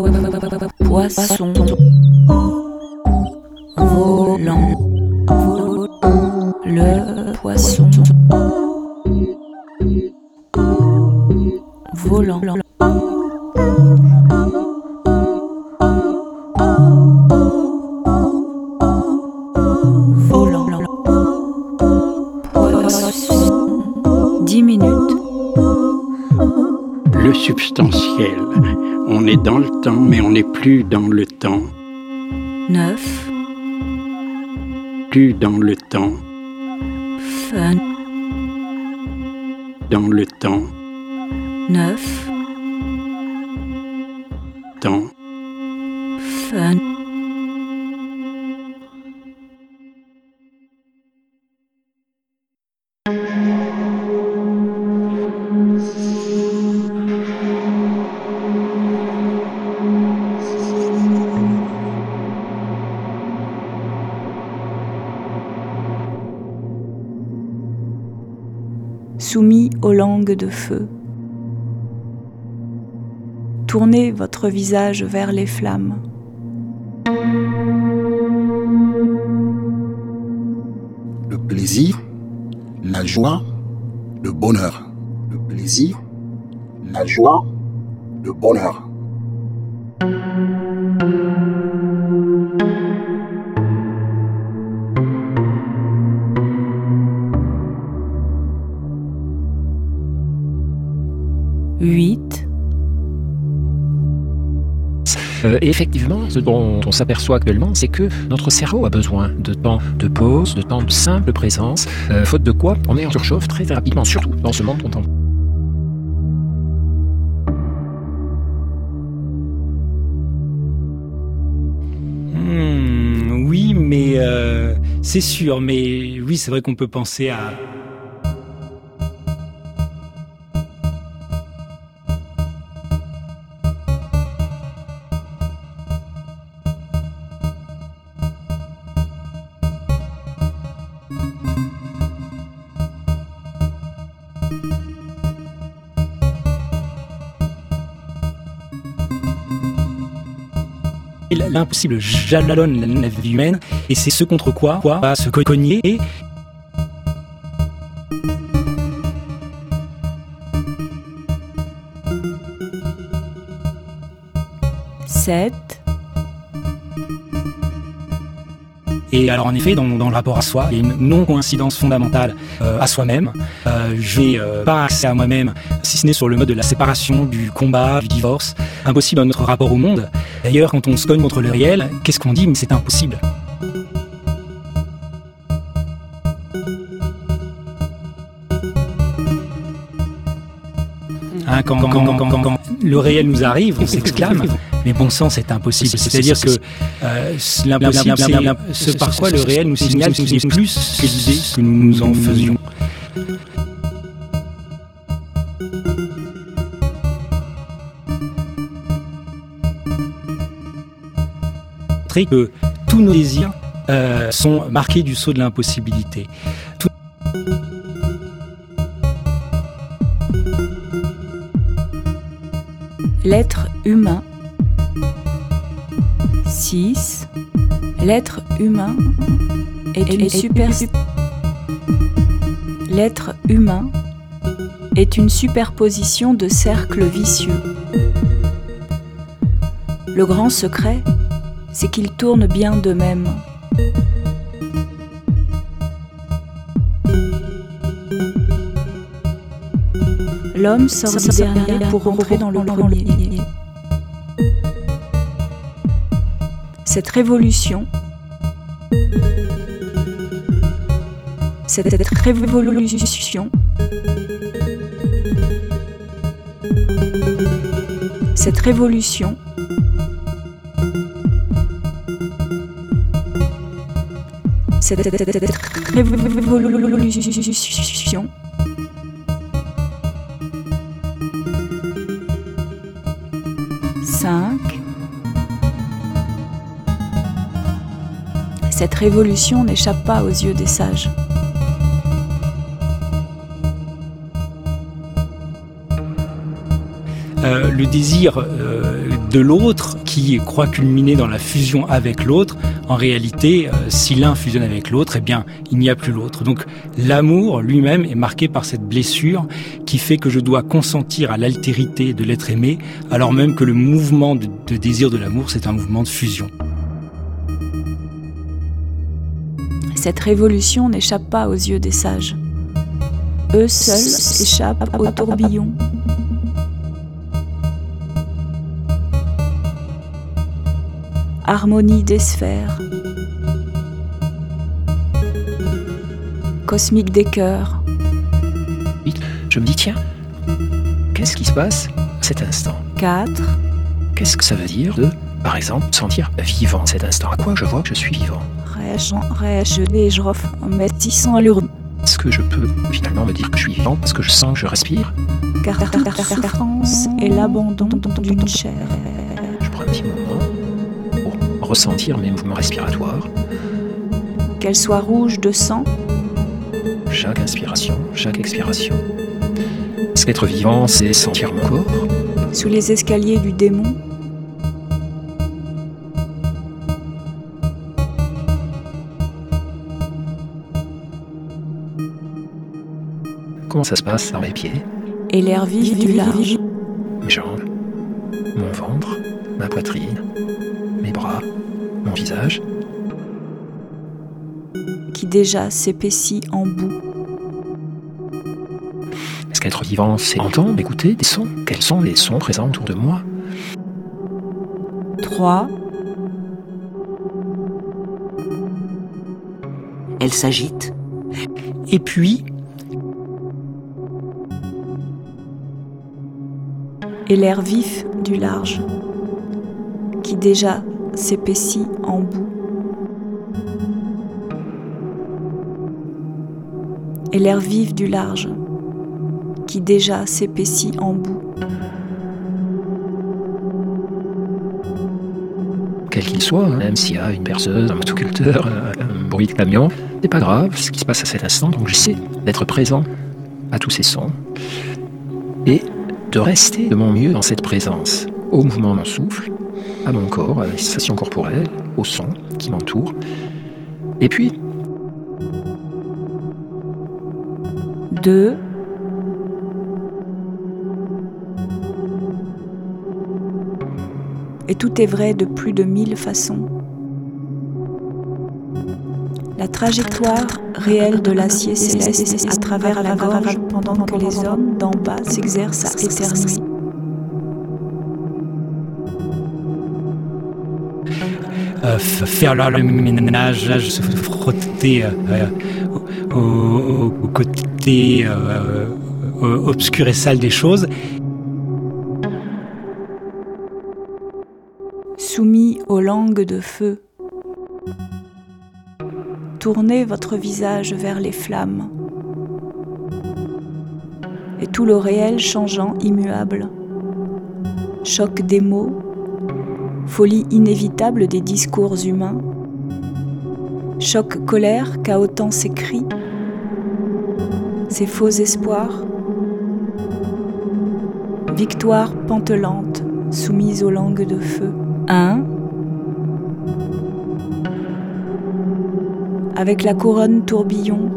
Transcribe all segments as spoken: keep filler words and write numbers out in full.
Poisson volant, le poisson volant. Volant. Poisson. Dix minutes. Le substantiel. On est dans le temps, mais on n'est plus dans le temps. Neuf. Plus dans le temps. Fun. Dans le temps. Neuf. Temps. Fun. Soumis aux langues de feu. Tournez votre visage vers les flammes. Le plaisir, la joie, le bonheur. Le plaisir, la joie, le bonheur. Huit. Euh, et effectivement, ce dont on s'aperçoit actuellement, c'est que notre cerveau a besoin de temps de pause, de temps de simple présence, euh, faute de quoi on est en surchauffe très rapidement, surtout dans ce monde contemporain. Hmm, oui, mais euh, c'est sûr, mais oui, c'est vrai qu'on peut penser à... L'impossible jalonne la vie humaine, et c'est ce contre quoi, quoi va se cogner et... Sept. Et alors en effet, dans, dans le rapport à soi, il y a une non-coïncidence fondamentale euh, à soi-même. Euh, je n'ai euh, pas accès à moi-même, si ce n'est sur le mode de la séparation, du combat, du divorce. Impossible dans notre rapport au monde. D'ailleurs, quand on se cogne contre le réel, qu'est-ce qu'on dit? Mais c'est impossible. Hein, quand, quand, quand, quand, quand le réel nous arrive, on s'exclame. Mais bon sang, c'est impossible. C'est-à-dire que euh, l'impossible, c'est ce par quoi le réel nous signale qu'il n'est plus que l'idée que nous nous en faisions. Que tous nos désirs euh, sont marqués du sceau de l'impossibilité. Tout... L'être humain. Six. L'être humain est une super... L'être humain est une superposition de cercles vicieux. Le grand secret, c'est qu'ils tournent bien d'eux-mêmes. L'homme sort du dernier pour rentrer dans le premier. Cette révolution, cette révolution, cette révolution, cette révolution cinq. Cette révolution n'échappe pas aux yeux des sages. Euh, le désir, euh, de l'autre, qui croit culminer dans la fusion avec l'autre. En réalité, euh, si l'un fusionne avec l'autre, eh bien, il n'y a plus l'autre. Donc, l'amour lui-même est marqué par cette blessure qui fait que je dois consentir à l'altérité de l'être aimé, alors même que le mouvement de, de désir de l'amour, c'est un mouvement de fusion. Cette révolution n'échappe pas aux yeux des sages. Eux seuls échappent au tourbillon. Harmonie des sphères, cosmique des cœurs. Je me dis, tiens, qu'est-ce qui se passe à cet instant? Quatre. Qu'est-ce que ça veut dire de, par exemple, sentir vivant cet instant? À quoi je vois que je suis vivant? Rêche, rêche, déjrof, métissant l'urme. Est-ce que je peux finalement me dire que je suis vivant parce que je sens que je respire? Car la souffrance et l'abandon d'une chair. Je prends un petit moment pour ressentir mes mouvements respiratoires. Qu'elle soit rouge de sang. Chaque inspiration, chaque expiration. Est-ce qu'être vivant, c'est sentir mon corps? Sous les escaliers du démon. Comment ça se passe dans mes pieds? Et l'air vif du large. Mes jambes, mon ventre, ma poitrine, mes bras, mon visage. Qui déjà s'épaissit en boue. Est-ce qu'être vivant, c'est entendre, écouter des sons? Quels sont les sons présents autour de moi? Trois. Elle s'agite. Et puis, et l'air vif du large, qui déjà s'épaissit en boue. Et l'air vif du large, qui déjà s'épaissit en boue. Quel qu'il soit, hein, même s'il y a une perceuse, un motoculteur, un, un bruit de camion, c'est pas grave ce qui se passe à cet instant, donc j'essaie d'être présent à tous ces sons et de rester de mon mieux dans cette présence, au mouvement de mon souffle, à mon corps, à la sensation corporelle, au son qui m'entoure. Et puis, deux. Et tout est vrai de plus de mille façons. La trajectoire réelle de l'acier céleste à travers la gorge pendant que les hommes d'en bas s'exercent à éternuer. Euh, faire le ménage, là, se frotter euh, au, au, au côté euh, euh, obscur et sale des choses. Soumis aux langues de feu. Tournez votre visage vers les flammes. Et tout le réel changeant immuable. Choc des mots, folie inévitable des discours humains, choc colère cahotant ses cris, ses faux espoirs, victoire pantelante soumise aux langues de feu. Un. Avec la couronne tourbillon,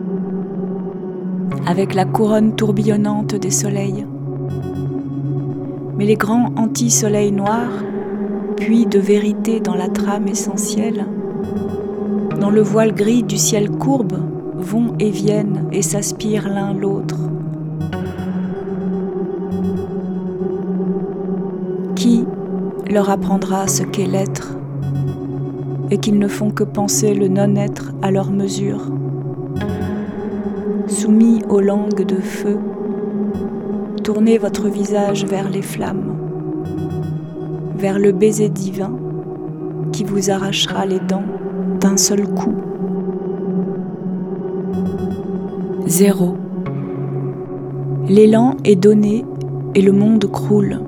avec la couronne tourbillonnante des soleils. Mais les grands anti-soleils noirs, puits de vérité dans la trame essentielle, dans le voile gris du ciel courbe, vont et viennent et s'aspirent l'un l'autre. Qui leur apprendra ce qu'est l'être et qu'ils ne font que penser le non-être à leur mesure. Soumis aux langues de feu, tournez votre visage vers les flammes, vers le baiser divin qui vous arrachera les dents d'un seul coup. Zéro. L'élan est donné et le monde croule.